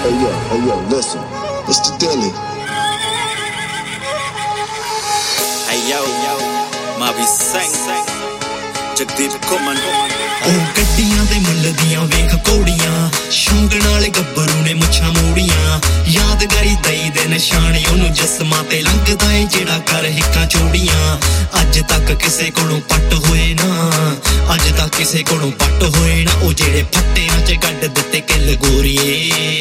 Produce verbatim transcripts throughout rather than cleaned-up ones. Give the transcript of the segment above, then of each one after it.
Hey yo, hey yo, listen, it's the Dilly. Hey yo, Mavi Singh, Jagdeep Kuman. ਉਹ ਗੱਡੀਆਂ ਦੇ ਮੁੱਲ ਦੀਆਂ ਵੇਖ ਕੋੜੀਆਂ ਸ਼ੌਂਕ ਨਾਲ ਗੱਭਰੂ ਨੇ ਮੁੱਛਾਂ ਮੋੜੀਆਂ ਯਾਦਗਾਰੀ ਦਈ ਦੇ ਨਿਸ਼ਾਨੇ ਉਹਨੂੰ ਜਿਸਮਾਂ ਤੇ ਲੰਘਦਾ ਏ ਜਿਹੜਾ ਕਰ ਹਿੱਕਾਂ ਚੋੜੀਆਂ ਅੱਜ ਤੱਕ ਕਿਸੇ ਕੋਲੋਂ ਪੱਟ ਹੋਏ ਨਾ ਅੱਜ ਤੱਕ ਕਿਸੇ ਕੋਲੋਂ ਪੱਟ ਹੋਏ ਨਾ ਉਹ ਜਿਹੜੇ ਫੱਟਿਆਂ 'ਚ ਗੱਡ ਦਿੱਤੇ ਕਿੱਲ ਗੋਰੀਏ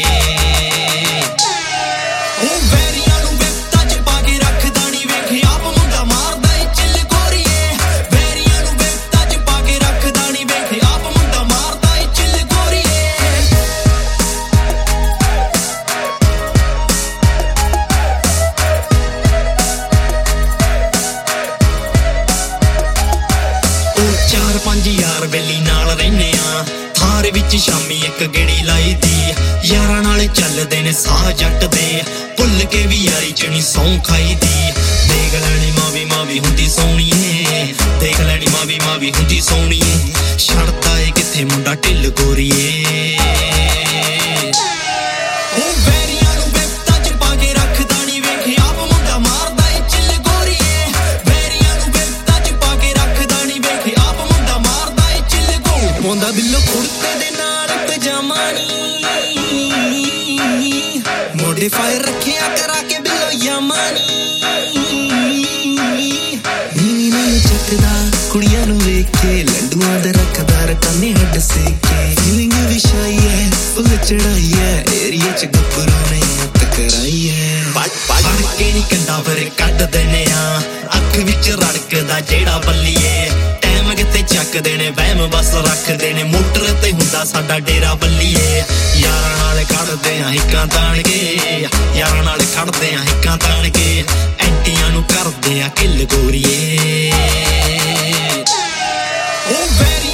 ਉਹ ਵੈਰੀਆਂ ਨੂੰ ਵਿਪਤਾ 'ਚ ਪਾ ਕੇ ਰੱਖਦਾ ਨੀ ਵੇਖ ਆਪ ਮੁੰਡਾ ਮਾਰਦਾ ਏ ਚਿੱਲ ਗੋਰੀਏ ਵੈਰੀਆਂ ਨੂੰ ਵਿਪਤਾ 'ਚ ਪਾ ਕੇ ਰੱਖਦਾ ਨੀ ਵੇਖ ਆਪ ਮੁੰਡਾ ਮਾਰਦਾ ਏ ਚਿੱਲ ਗੋਰੀਏ ਉਹ ਚਾਰ ਪੰਜ ਯਾਰ ਬੇਲੀ ਨਾਲ ਰਹਿੰਦੇ ਆ ਥਾਰ ਵਿੱਚ ਸ਼ਾਮੀ ਇੱਕ ਗੇੜੀ ਲਾਈ ਦੀ ਯਾਰਾਂ ਨਾਲ ਚੱਲਦੇ ਨੇ ਸਾਹ ਜੱਟ ਦੇ ਭੁੱਲ ਕੇ ਵੀ ਯਾਰੀ ਚ ਨੀ ਸੌਂ ਖਾਈ ਦੀ ਦੇਖ ਲੈਣੀ ਮਾਵੀ ਮਾਵੀ ਹੁੰਦੀ ਸੋਹਣੀਏ ਦੇਖ ਲੈਣੀ ਮਾਵੀ ਮਾਵੀ ਹੁੰਦੀ ਸੋਹਣੀਏ ਛੜਦਾ ਏ ਕਿੱਥੇ ਮੁੰਡਾ ਢਿੱਲ ਗੋਰੀਏ ਉਹ ਵੈਰੀਆਂ ਨੂੰ ਵਿਪਤਾ 'ਚ ਪਾ ਕੇ ਰੱਖਦਾ ਨੀ ਵੇਖ ਆਪ ਮੁੰਡਾ ਮਾਰਦਾ ਏ ਚਿੱਲ ਗੋਰੀਏ ਵੈਰੀਆਂ ਨੂੰ ਵਿਪਤਾ 'ਚ ਪਾ ਕੇ ਰੱਖਦਾ ਨੀ ਵੇਖ ਆਪ ਮੁੰਡਾ ਮਾਰਦਾ ਏ ਚਿੱਲ ਗੋ ਪਾਉਂਦਾ ਬਿੱਲੋ ਕੁੜਤੇ ਦੇ ਨਾਲ ਪਜਾਮਾ ਨੀ ਮੋਡੀਫਾਈ ਰੱਖਿਆ ਕਰਾ ਕੇ ਬਿੱਲੋ ਯਾਮਾ ਨੀ ਨੀ ਨੀ ਚੱਕਦਾ ਕੁੜੀਆਂ ਨੂੰ ਵੇਖ ਕੇ ਲੰਡੂਆਂ ਦੇ ਰੱਖਦਾ ਰਕਾਨੇ ਹੱਡ ਸੇਕੇ ਫੀਲਿੰਗ ਵੀ ਸ਼ਾਈ ਹੈ ਫੁੱਲ ਚੜਾਈ ਹੈ ਏਰੀਏ 'ਚ ਗੱਭਰੂ ਨੇ ਹੱਥ ਕਰਾਈ ਹੈ ਫੜ ਕੇ ਨੀ ਕੰਡਾ ਫਿਰ ਕੱਢਦੇ ਨੇ ਆ ਅੱਖ ਵਿੱਚ ਰੜਕਦਾ ਜਿਹੜਾ ਬੱਲੀਏ ਟਾਈਮ ਕਿਤੇ ਚੱਕਦੇ ਨੇ ਵਹਿਮ ਬਸ ਰੱਖਦੇ ਨੇ ਮੋਟਰ ਤੇ ਹੁੰਦਾ ਸਾਡਾ ਡੇਰਾ ਬੱਲੀਏ ਯਾਰਾਂ ਨਾਲ ਖੜਦੇ ਆ ਹਿੱਕਾਂ ਤਾਣ ਕੇ ਯਾਰਾਂ ਨਾਲ ਖੜਦੇ ਆ ਹਿੱਕਾਂ ਤਾਣ ਕੇ ਐਂਟੀਆਂ ਨੂੰ ਕਰਦੇ ਆ ਕਿੱਲ ਗੋਰੀਏ ਉਹ ਵੈਰੀ